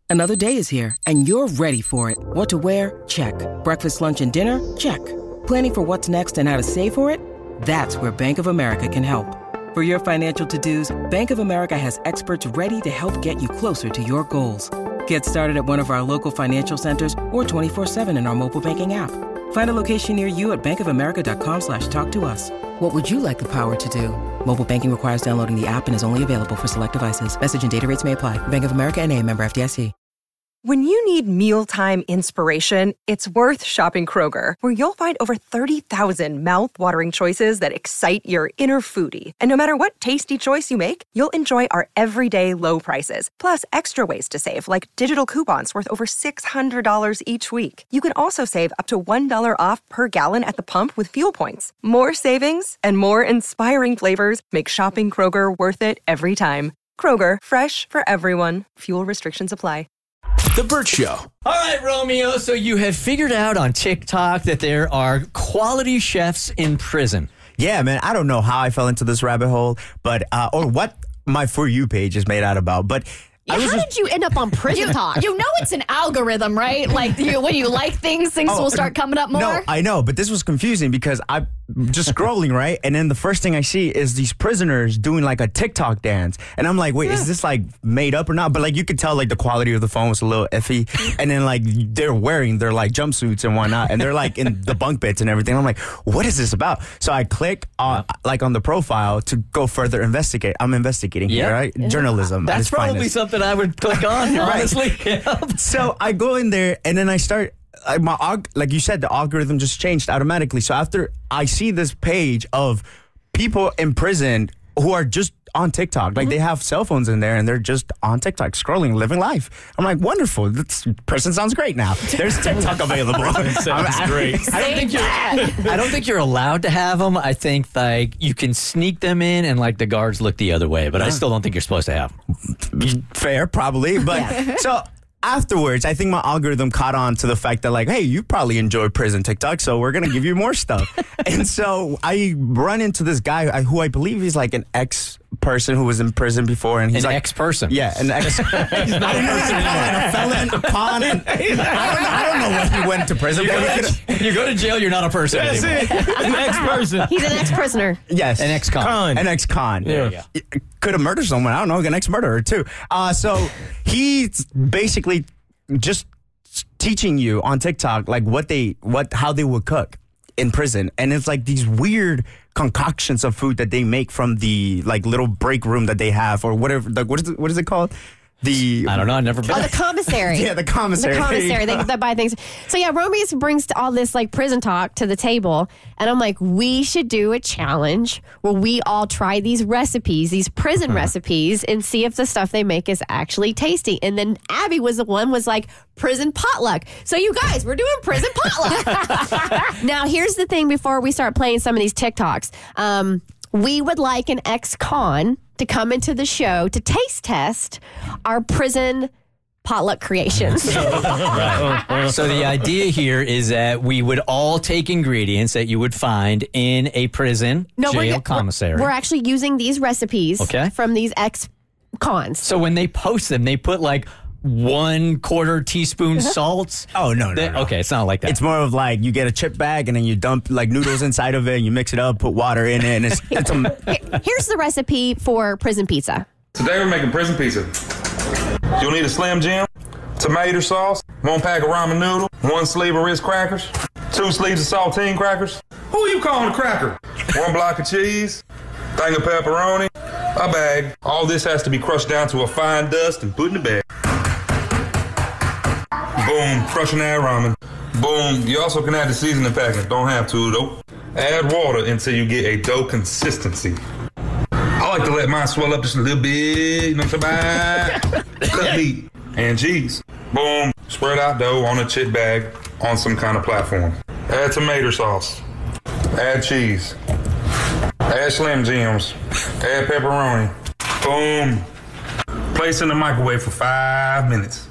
Another day is here, and you're ready for it. What to wear? Check. Breakfast, lunch, and dinner? Check. Planning for what's next and how to save for it? That's where Bank of America can help. For your financial to-dos, Bank of America has experts ready to help get you closer to your goals. Get started at one of our local financial centers or 24/7 in our mobile banking app. Find a location near you at bankofamerica.com/talktous. What would you like the power to do? Mobile banking requires downloading the app and is only available for select devices. Message and data rates may apply. Bank of America N.A., member FDIC. When you need mealtime inspiration, it's worth shopping Kroger, where you'll find over 30,000 mouth-watering choices that excite your inner foodie. And no matter what tasty choice you make, you'll enjoy our everyday low prices, plus extra ways to save, like digital coupons worth over $600 each week. You can also save up to $1 off per gallon at the pump with fuel points. More savings and more inspiring flavors make shopping Kroger worth it every time. Kroger, fresh for everyone. Fuel restrictions apply. The Burt Show. All right, Romeo. So you have figured out on TikTok that there are quality chefs in prison. Yeah, man. I don't know how I fell into this rabbit hole, but or what my For You page is made out about. But how did you end up on Prison Talk? You know it's an algorithm, right? Like when you like things will start coming up more. No, I know, but this was confusing because I'm just scrolling, right? And then the first thing I see is these prisoners doing like a TikTok dance. And I'm like, wait, is this like made up or not? But like you could tell like the quality of the phone was a little iffy. And then like they're wearing their like jumpsuits and whatnot. And they're like in the bunk beds and everything. I'm like, what is this about? So I click like on the profile to go further investigate. I'm investigating here, right? Yeah. Journalism. That's probably something I would click on, honestly. So I go in there and then I start, like you said, the algorithm just changed automatically. So after I see this page of people in prison who are just on TikTok, like they have cell phones in there and they're just on TikTok, scrolling, living life. I'm like, wonderful. This person sounds great now. There's TikTok available. Sounds great. I don't think you're allowed to have them. I think like you can sneak them in and like the guards look the other way, but I still don't think you're supposed to have them. Fair, probably. But so afterwards, I think my algorithm caught on to the fact that like, hey, you probably enjoy prison TikTok, so we're going to give you more stuff. And so I run into this guy who I believe he's like an ex-person who was in prison before. And he's an like, ex-person? Yeah, an ex. He's not a person anymore. A felon, a con. I don't know what he went to prison for. You go to jail, you're not a person anymore. An ex-person. He's an ex-prisoner. Yes. An ex-con. An ex-con. Yeah. Could have murdered someone. I don't know, an ex-murderer too. So he's basically just teaching you on TikTok like how they would cook in prison, and it's like these weird concoctions of food that they make from the like little break room that they have or whatever. Like, what is it called? I don't know. I've never been. Oh, the commissary. Yeah, the commissary. The commissary. They buy things. So yeah, Romeo brings all this like prison talk to the table, and I'm like, we should do a challenge where we all try these recipes, these prison recipes, and see if the stuff they make is actually tasty. And then Abby was like prison potluck. So you guys, we're doing prison potluck. Now here's the thing: before we start playing some of these TikToks, we would like an ex-con to come into the show to taste test our prison potluck creations. Right. So the idea here is that we would all take ingredients that you would find in a prison jail commissary. We're actually using these recipes from these ex-cons. So when they post them, they put like 1/4 teaspoon salt. Oh, no. Okay, it's not like that. It's more of like you get a chip bag and then you dump like noodles inside of it and you mix it up, put water in it, and it's Here's the recipe for prison pizza. Today we're making prison pizza. You'll need a Slim Jim, tomato sauce, 1 pack of ramen noodle, 1 sleeve of Ritz crackers, 2 sleeves of saltine crackers. Who are you calling a cracker? 1 block of cheese, thing of pepperoni, a bag. All this has to be crushed down to a fine dust and put in the bag. Boom, crushing that ramen. Boom, you also can add the seasoning package. Don't have to though. Add water until you get a dough consistency. I like to let mine swell up just a little bit, you know what I'm saying? Cut meat and cheese. Boom, spread out dough on a chip bag on some kind of platform. Add tomato sauce. Add cheese. Add Slim Jims. Add pepperoni. Boom. Place in the microwave for 5 minutes.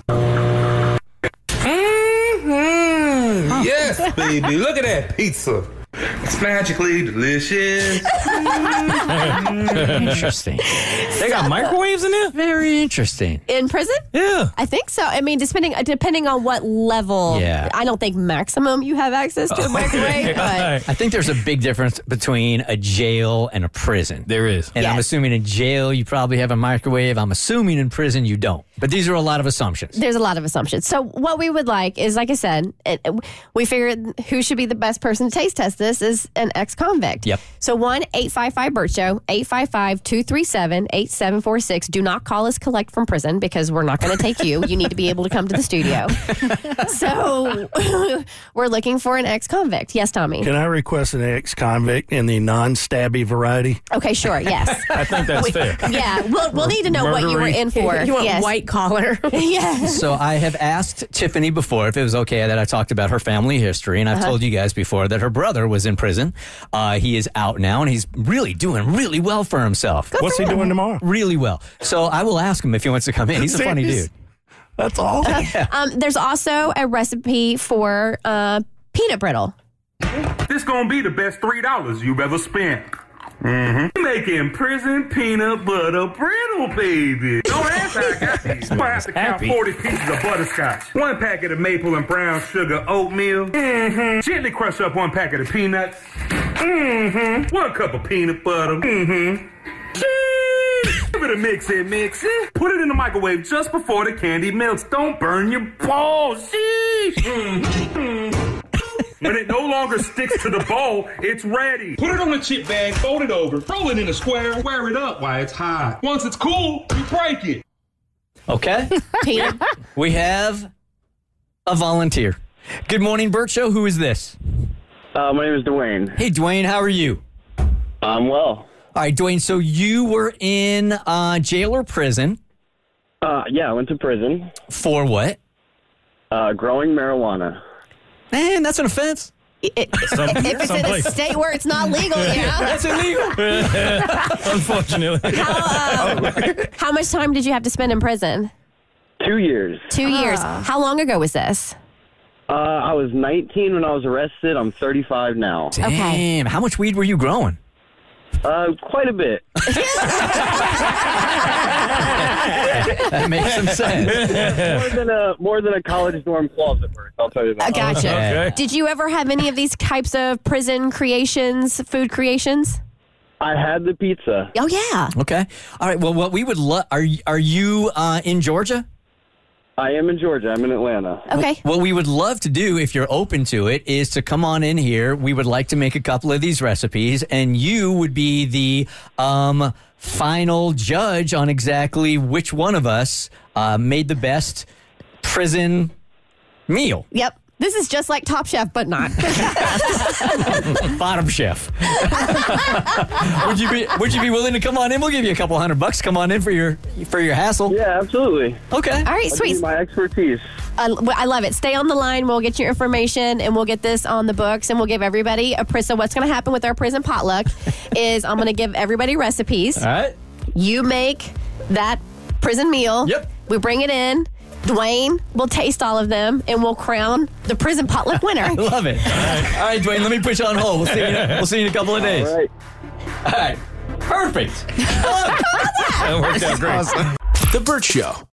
Yes, baby. Look at that pizza. It's magically delicious. Interesting. They got microwaves in there? Very interesting. In prison? Yeah. I think so. I mean, depending on what level. Yeah. I don't think maximum you have access to a microwave, but I think there's a big difference between a jail and a prison. There is. And I'm Yes. assuming in jail you probably have a microwave. I'm assuming in prison you don't. But these are a lot of assumptions. there's a lot of assumptions. So what we would like is, like I said, we figured who should be the best person to taste test this is an ex-convict. Yep. So 1-855-BERT-SHOW, 855-237-8746. Do not call us collect from prison because we're not going to take you. You need to be able to come to the studio. So we're looking for an ex-convict. Yes, Tommy? Can I request an ex-convict in the non-stabby variety? Okay, sure. Yes. I think that's fair. Yeah, we'll need to know what you were in for. You want Yes. white collar. Yes. So I have asked Tiffany before if it was okay that I talked about her family history, and I've told you guys before that her brother was in prison. He is out now, and he's really doing really well for himself. What's he doing tomorrow? Really well. So I will ask him if he wants to come in. He's a funny dude. That's all. There's also a recipe for peanut brittle. This gonna be the best $3 you've ever spent. Making prison peanut butter brittle, baby. Don't ask how I got these. I have to count Happy. 40 pieces of butterscotch, 1 packet of maple and brown sugar oatmeal, gently crush up 1 packet of peanuts, 1 cup of peanut butter, Give it a mix it. Put it in the microwave just before the candy melts. Don't burn your balls. When it no longer sticks to the bowl, it's ready. Put it on a chip bag, fold it over, roll it in a square, square it up while it's hot. Once it's cool, you break it. Okay? Peanut. We have a volunteer. Good morning, Bert Show. Who is this? My name is Dwayne. Hey, Dwayne. How are you? I'm well. All right, Dwayne. So you were in jail or prison Yeah, I went to prison. for what? Growing marijuana. Man, that's an offense. If it's in a someplace. state where it's not legal, yeah. That's illegal. Unfortunately. How much time did you have to spend in prison? 2 years. 2 years. How long ago was this? I was 19 when I was arrested. I'm 35 now. Damn. How much weed were you growing? Quite a bit. That makes some sense. More than a college dorm closet worth. I'll tell you that. Gotcha. Okay. Did you ever have any of these types of prison creations, food creations? I had the pizza. Oh, yeah. Okay. All right. Well, what we would love. Are you in Georgia? I am in Georgia. I'm in Atlanta. Okay. What we would love to do, if you're open to it, is to come on in here. We would like to make a couple of these recipes, and you would be the final judge on exactly which one of us made the best prison meal. Yep. This is just like Top Chef, but not. Bottom chef. Would you be willing to come on in? We'll give you a couple $100. Come on in for your hassle. Yeah, absolutely. Okay. All right, I'll sweet. give you my expertise. I love it. Stay on the line. We'll get your information, and we'll get this on the books, and we'll give everybody a prison. So what's going to happen with our prison potluck is I'm going to give everybody recipes. All right. You make that prison meal. Yep. We bring it in. Dwayne will taste all of them, and we'll crown the prison potluck winner. I love it. All right, Dwayne, let me put you on hold. We'll see you in a couple of days. All right. All right. Perfect. That worked out great. The Bert Show.